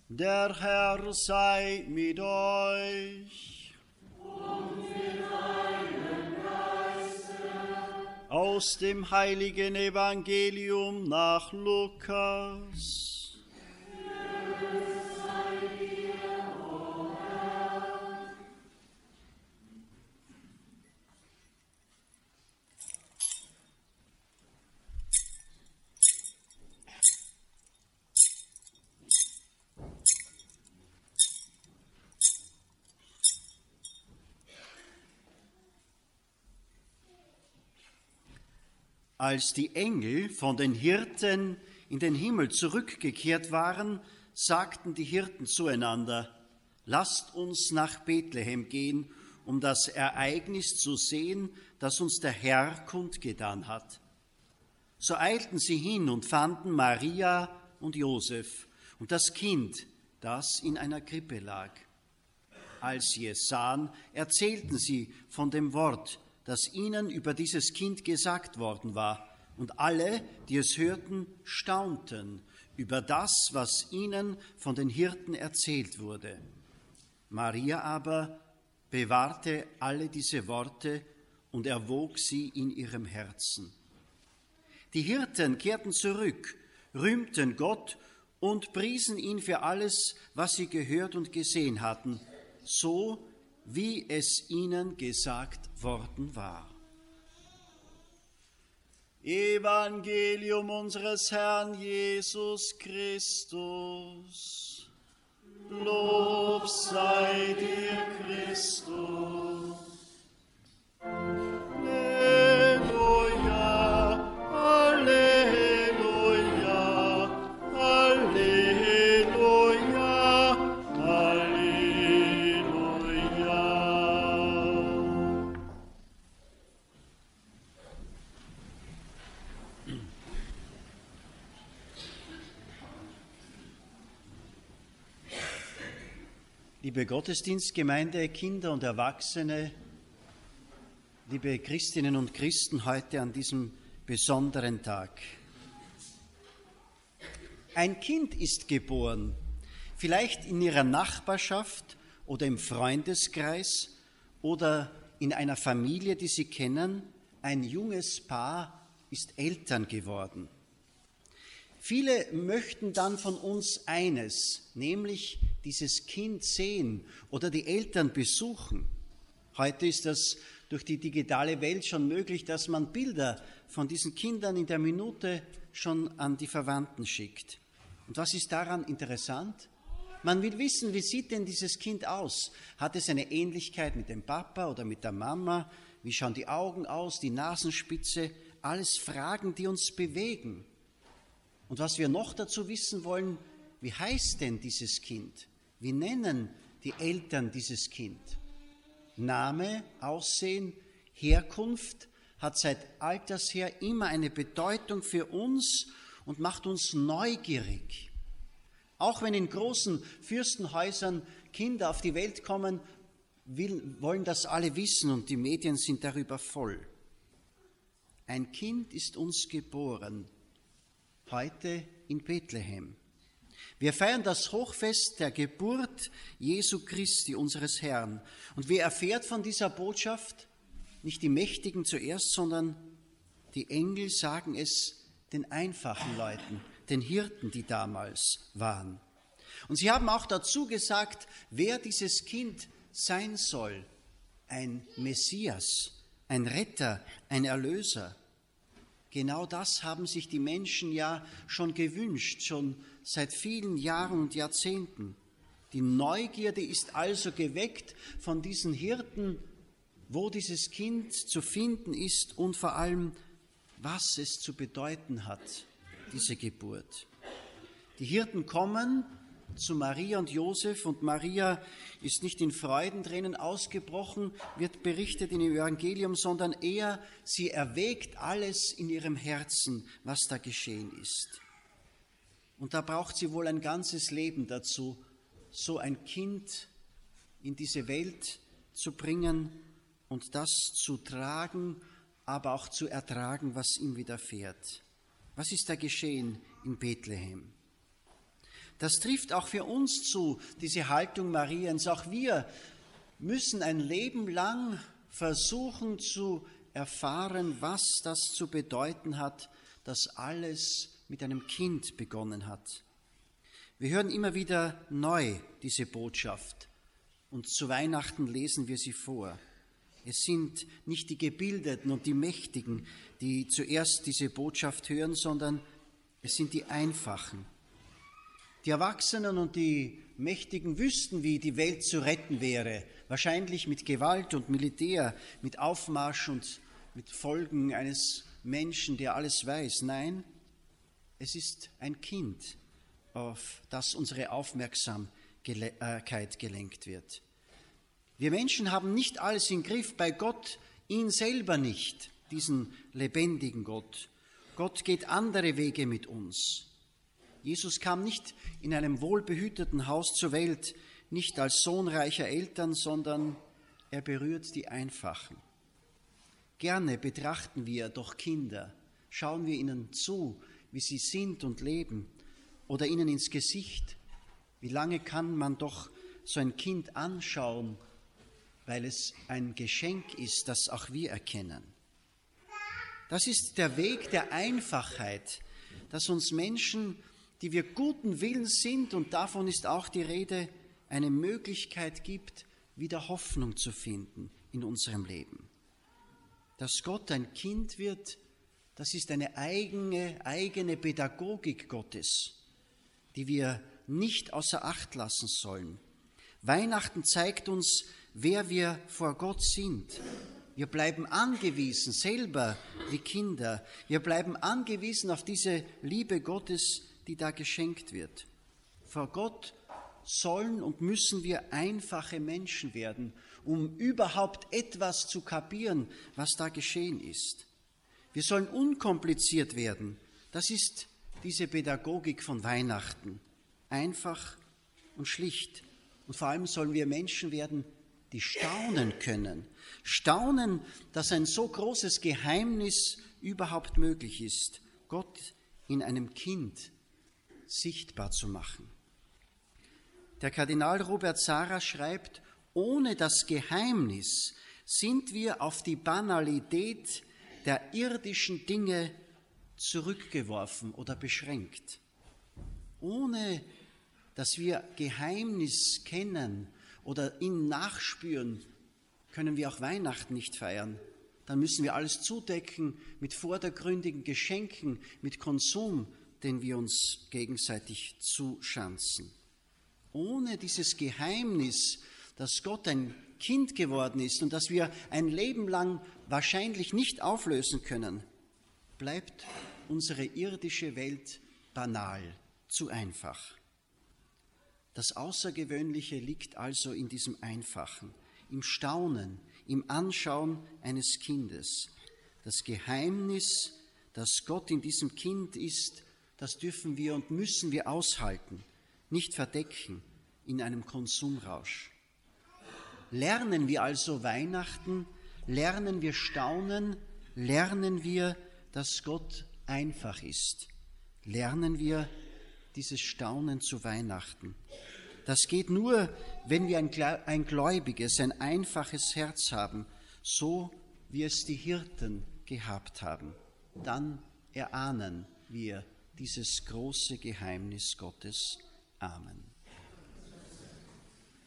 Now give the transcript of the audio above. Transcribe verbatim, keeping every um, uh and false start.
Der Herr sei mit euch. Und mit deinem Geiste. Aus dem heiligen Evangelium nach Lukas. Als die Engel von den Hirten in den Himmel zurückgekehrt waren, sagten die Hirten zueinander: Lasst uns nach Bethlehem gehen, um das Ereignis zu sehen, das uns der Herr kundgetan hat. So eilten sie hin und fanden Maria und Josef und das Kind, das in einer Krippe lag. Als sie es sahen, erzählten sie von dem Wort, das ihnen über dieses Kind gesagt worden war. Und alle, die es hörten, staunten über das, was ihnen von den Hirten erzählt wurde. Maria aber bewahrte alle diese Worte und erwog sie in ihrem Herzen. Die Hirten kehrten zurück, rühmten Gott und priesen ihn für alles, was sie gehört und gesehen hatten, so wie es ihnen gesagt worden war. Evangelium unseres Herrn Jesus Christus. Lob sei dir, Christus. Halleluja, Halleluja, Halleluja, Halleluja. Liebe Gottesdienstgemeinde, Kinder und Erwachsene, liebe Christinnen und Christen, heute an diesem besonderen Tag. Ein Kind ist geboren, vielleicht in Ihrer Nachbarschaft oder im Freundeskreis oder in einer Familie, die Sie kennen. Ein junges Paar ist Eltern geworden. Viele möchten dann von uns eines, nämlich dieses Kind sehen oder die Eltern besuchen. Heute ist das durch die digitale Welt schon möglich, dass man Bilder von diesen Kindern in der Minute schon an die Verwandten schickt. Und was ist daran interessant? Man will wissen, wie sieht denn dieses Kind aus? Hat es eine Ähnlichkeit mit dem Papa oder mit der Mama? Wie schauen die Augen aus, die Nasenspitze? Alles Fragen, die uns bewegen. Und was wir noch dazu wissen wollen, wie heißt denn dieses Kind? Wie nennen die Eltern dieses Kind? Name, Aussehen, Herkunft hat seit alters her immer eine Bedeutung für uns und macht uns neugierig. Auch wenn in großen Fürstenhäusern Kinder auf die Welt kommen, will, wollen das alle wissen und die Medien sind darüber voll. Ein Kind ist uns geboren, heute in Bethlehem. Wir feiern das Hochfest der Geburt Jesu Christi, unseres Herrn. Und wer erfährt von dieser Botschaft? Nicht die Mächtigen zuerst, sondern die Engel sagen es den einfachen Leuten, den Hirten, die damals waren. Und sie haben auch dazu gesagt, wer dieses Kind sein soll. Ein Messias, ein Retter, ein Erlöser. Genau das haben sich die Menschen ja schon gewünscht, schon seit vielen Jahren und Jahrzehnten. Die Neugierde ist also geweckt von diesen Hirten, wo dieses Kind zu finden ist und vor allem, was es zu bedeuten hat, diese Geburt. Die Hirten kommen zu Maria und Josef und Maria ist nicht in Freudentränen ausgebrochen, wird berichtet in dem Evangelium, sondern eher sie erwägt alles in ihrem Herzen, was da geschehen ist. Und da braucht sie wohl ein ganzes Leben dazu, so ein Kind in diese Welt zu bringen und das zu tragen, aber auch zu ertragen, was ihm widerfährt. Was ist da geschehen in Bethlehem? Das trifft auch für uns zu, diese Haltung Mariens. Auch wir müssen ein Leben lang versuchen zu erfahren, was das zu bedeuten hat, dass alles mit einem Kind begonnen hat. Wir hören immer wieder neu diese Botschaft und zu Weihnachten lesen wir sie vor. Es sind nicht die Gebildeten und die Mächtigen, die zuerst diese Botschaft hören, sondern es sind die Einfachen. Die Erwachsenen und die Mächtigen wüssten, wie die Welt zu retten wäre, wahrscheinlich mit Gewalt und Militär, mit Aufmarsch und mit Folgen eines Menschen, der alles weiß. Nein, es ist ein Kind, auf das unsere Aufmerksamkeit gelenkt wird. Wir Menschen haben nicht alles im Griff, bei Gott ihn selber nicht, diesen lebendigen Gott. Gott geht andere Wege mit uns. Jesus kam nicht in einem wohlbehüteten Haus zur Welt, nicht als Sohn reicher Eltern, sondern er berührt die Einfachen. Gerne betrachten wir doch Kinder, schauen wir ihnen zu, wie sie sind und leben, oder ihnen ins Gesicht. Wie lange kann man doch so ein Kind anschauen, weil es ein Geschenk ist, das auch wir erkennen. Das ist der Weg der Einfachheit, dass uns Menschen, die wir guten Willens sind, und davon ist auch die Rede, eine Möglichkeit gibt, wieder Hoffnung zu finden in unserem Leben. Dass Gott ein Kind wird, das ist eine eigene, eigene Pädagogik Gottes, die wir nicht außer Acht lassen sollen. Weihnachten zeigt uns, wer wir vor Gott sind. Wir bleiben angewiesen, selber wie Kinder. Wir bleiben angewiesen auf diese Liebe Gottes, die da geschenkt wird. Vor Gott sollen und müssen wir einfache Menschen werden, um überhaupt etwas zu kapieren, was da geschehen ist. Wir sollen unkompliziert werden. Das ist diese Pädagogik von Weihnachten. Einfach und schlicht. Und vor allem sollen wir Menschen werden, die staunen können. Staunen, dass ein so großes Geheimnis überhaupt möglich ist, Gott in einem Kind sichtbar zu machen. Der Kardinal Robert Sarah schreibt, ohne das Geheimnis sind wir auf die Banalität der irdischen Dinge zurückgeworfen oder beschränkt. Ohne dass wir Geheimnis kennen oder ihn nachspüren, können wir auch Weihnachten nicht feiern. Dann müssen wir alles zudecken mit vordergründigen Geschenken, mit Konsum, den wir uns gegenseitig zuschanzen. Ohne dieses Geheimnis, dass Gott ein Kind geworden ist und das wir ein Leben lang wahrscheinlich nicht auflösen können, bleibt unsere irdische Welt banal, zu einfach. Das Außergewöhnliche liegt also in diesem Einfachen, im Staunen, im Anschauen eines Kindes. Das Geheimnis, das Gott in diesem Kind ist, das dürfen wir und müssen wir aushalten, nicht verdecken in einem Konsumrausch. Lernen wir also Weihnachten, lernen wir staunen, lernen wir, dass Gott einfach ist. Lernen wir dieses Staunen zu Weihnachten. Das geht nur, wenn wir ein, ein gläubiges, ein einfaches Herz haben, so wie es die Hirten gehabt haben. Dann erahnen wir dieses große Geheimnis Gottes. Amen.